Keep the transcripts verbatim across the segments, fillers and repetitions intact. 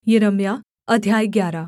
यिर्मयाह अध्याय ग्यारह।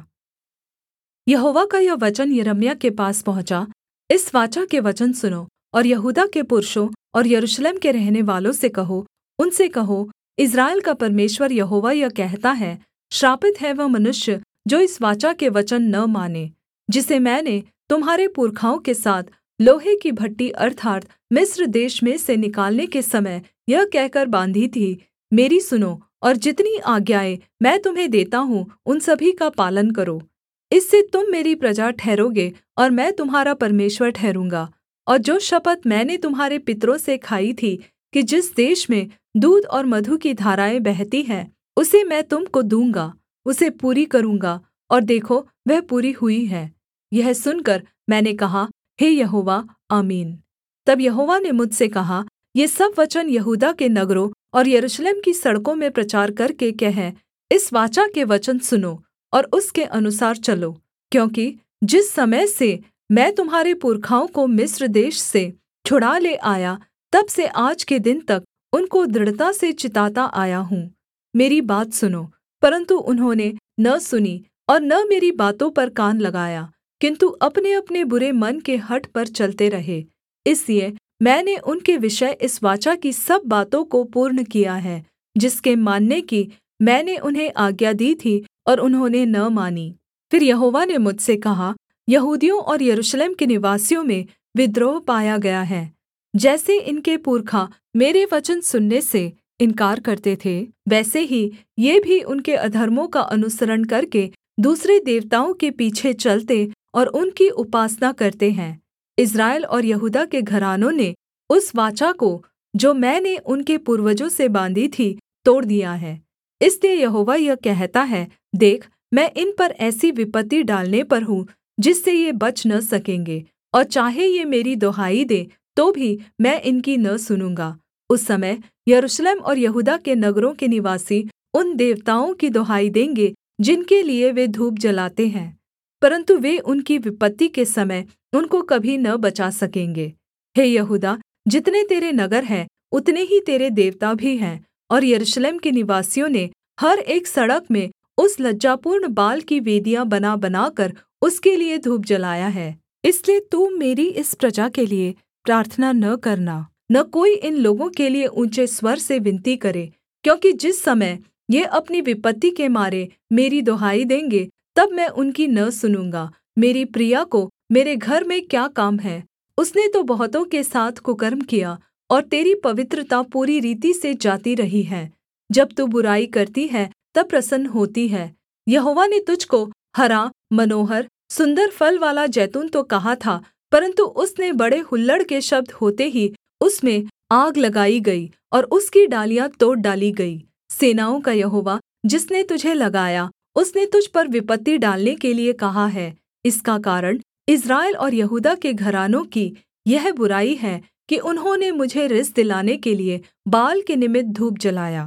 यहोवा का यह वचन यिर्मयाह के पास पहुँचा, इस वाचा के वचन सुनो और यहूदा के पुरुषों और यरूशलेम के रहनेवालों से कहो, उनसे कहो, इस्राएल का परमेश्वर यहोवा यह कहता है, श्रापित है वह मनुष्य जो इस वाचा के वचन न माने, जिसे मैंने तुम्हारे पुरखाओं के साथ लोहे की भट्ठी अर्थात् मिस्र देश में से निकालने के समय यह कहकर बाँधी थी, मेरी सुनो और जितनी आज्ञाएँ मैं तुम्हें देता हूँ उन सभी का पालन करो। इससे तुम मेरी प्रजा ठहरोगे और मैं तुम्हारा परमेश्वर ठहरूँगा। और जो शपथ मैंने तुम्हारे पितरों से खाई थी कि जिस देश में दूध और मधु की धाराएँ बहती हैं, उसे मैं तुम को दूँगा, उसे पूरी करूँगा, और देखो वह पूरी हुई है। यह सुनकर मैंने कहा, हे यहोवा, आमीन। तब यहोवा ने मुझसे कहा, ये सब वचन यहूदा के नगरों और यरूशलेम की सड़कों में प्रचार करके कह, इस वाचा के वचन सुनो और उसके अनुसार चलो, क्योंकि जिस समय से मैं तुम्हारे पुरखाओं को मिस्र देश से छुड़ा ले आया, तब से आज के दिन तक उनको दृढ़ता से चिताता आया हूँ। मेरी बात सुनो। परन्तु उन्होंने न सुनी और न मेरी बातों पर कान लगाया, किन्तु अपनेअपने बुरे मन के हठ पर चलते रहे। इसलिए मैंने उनके विषय इस वाचा की सब बातों को पूर्ण किया है, जिसके मानने की मैंने उन्हें आज्ञा दी थी और उन्होंने न मानी। फिर यहोवा ने मुझसे कहा, यहूदियों और यरूशलेम के निवासियों में विद्रोह पाया गया है। जैसे इनके पुरखा मेरे वचन सुनने से इन्कार करते थे, वैसे ही ये भी उनके अधर्मों का अनुसरण करके दूसरे देवताओं के पीछे चलते और उनकी उपासना करते हैं। इस्राएल और यहूदा के घरानों ने उस वाचा को जो मैंने उनके पूर्वजों से बाँधी थी तोड़ दिया है। इसलिए यहोवा यह कहता है, देख, मैं इन पर ऐसी विपत्ति डालने पर हूँ जिससे ये बच न सकेंगे, और चाहे ये मेरी दुहाई दें तो भी मैं इनकी न सुनूँगा। उस समय यरूशलेम और यहूदा के नगरों के निवासी उन देवताओं की दुहाई देंगे जिनके लिए वे धूप जलाते हैं, परन्तु वे उनकी विपत्ति के समय उनको कभी न बचा सकेंगे। हे यहूदा, जितने तेरे नगर हैं उतने ही तेरे देवता भी हैं, और यरूशलेम के निवासियों ने हर एक सड़क में उस लज्जापूर्ण बाल की वेदियाँ बना बनाकर उसके लिए धूप जलाया है। इसलिए तू मेरी इस प्रजा के लिए प्रार्थना न करना, न कोई इन लोगों के लिए ऊँचे स्वर से विनती करे, क्योंकि जिस समय ये अपनी विपत्ति के मारे मेरी दुहाई देंगे, तब मैं उनकी न सुनूँगा। मेरी प्रिया को मेरे घर में क्या काम है? उसने तो बहुतों के साथ कुकर्म किया, और तेरी पवित्रता पूरी रीति से जाती रही है। जब तू बुराई करती है तब प्रसन्न होती है। यहोवा ने तुझको हरा, मनोहर, सुन्दर फल वाला जैतून तो कहा था, परन्तु उसने बड़े हुल्लड़ के शब्द होते ही उसमें आग लगाई गई और उसकी डालियाँ तोड़ डाली गई। सेनाओं का यहोवा जिसने तुझे लगाया, उसने तुझ पर विपत्ति डालने के लिए कहा है। इसका कारण इस्राएल और यहूदा के घरानों की यह बुराई है कि उन्होंने मुझे रिस दिलाने के लिए बाल के निमित्त धूप जलाया।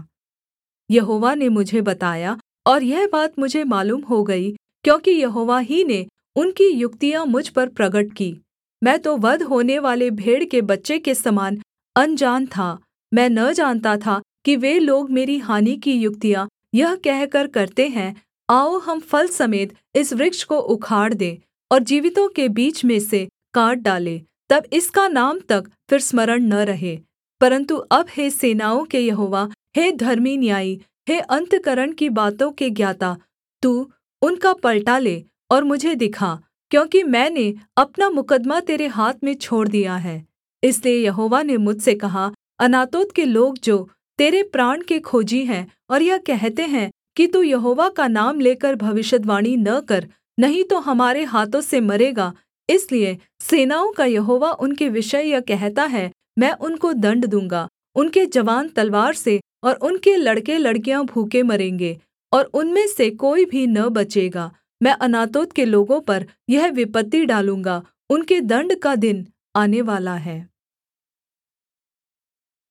यहोवा ने मुझे बताया, और यह बात मुझे मालूम हो गई, क्योंकि यहोवा ही ने उनकी युक्तियाँ मुझ पर प्रगट की। मैं तो वध होने वाले भेड़ के बच्चे के समान अनजान था। मैं न जानता था कि वे लोग मेरी हानि की युक्तियाँ यह कहकर करते हैं, आओ हम फल समेत इस वृक्ष को उखाड़ दें और जीवितों के बीच में से काट डालें, तब इसका नाम तक फिर स्मरण न रहे। परन्तु अब हे सेनाओं के यहोवा, हे धर्मी न्यायी, हे अन्तःकरण की बातों के ज्ञाता, तू उनका पलटा ले और मुझे दिखा, क्योंकि मैंने अपना मुकद्दमा तेरे हाथ में छोड़ दिया है। इसलिए यहोवा ने मुझसे कहा, अनातोत के लोग जो तेरे प्राण के खोजी हैं और यह कहते हैं कि तू यहोवा का नाम लेकर भविष्यद्वाणी न कर, नहीं तो हमारे हाथों से मरेगा, इसलिए सेनाओं का यहोवा उनके विषय यह कहता है, मैं उनको दण्ड दूँगा। उनके जवान तलवार से और उनके लड़के लड़कियाँ भूखे मरेंगे, और उनमें से कोई भी न बचेगा। मैं अनातोत के लोगों पर यह विपत्ति डालूँगा, उनके दण्ड का दिन आने वाला है।